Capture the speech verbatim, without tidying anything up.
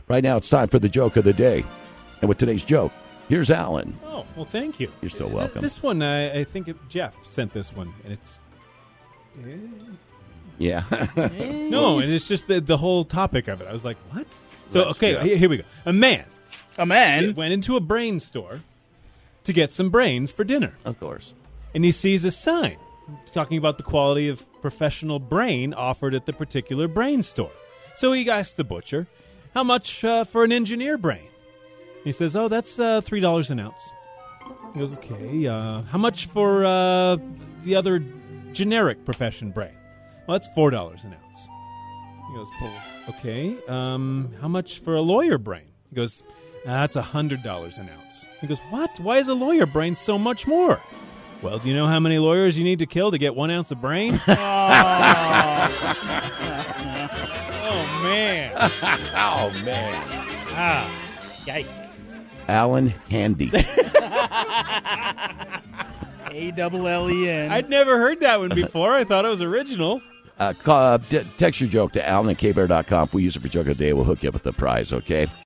Right now, it's time for the joke of the day. And with today's joke, here's Alan. Oh, well, thank you. You're so welcome. This one, I, I think it, Jeff sent this one, and it's... Yeah. No, and it's just the, the whole topic of it. I was like, what? So, Let's okay, go. here, here we go. A man A man? went into a brain store to get some brains for dinner. Of course. And he sees a sign talking about the quality of professional brain offered at the particular brain store. So he asks the butcher, how much uh, for an engineer brain? He says, oh, that's uh, three dollars an ounce. He goes, okay, uh, how much for uh, the other generic profession brain? Well, that's four dollars an ounce. He goes, okay, um, how much for a lawyer brain? He goes, ah, that's one hundred dollars an ounce. He goes, what? Why is a lawyer brain so much more? Well, do you know how many lawyers you need to kill to get one ounce of brain? Oh, oh man. Oh, man. Ah, yikes. Alan Handy. A double L E N. I'd never heard that one before. I thought it was original. Uh, call, uh, d- text your joke to Alan at K Bear dot com. If we use it for joke of the day, we'll hook you up with the prize, okay?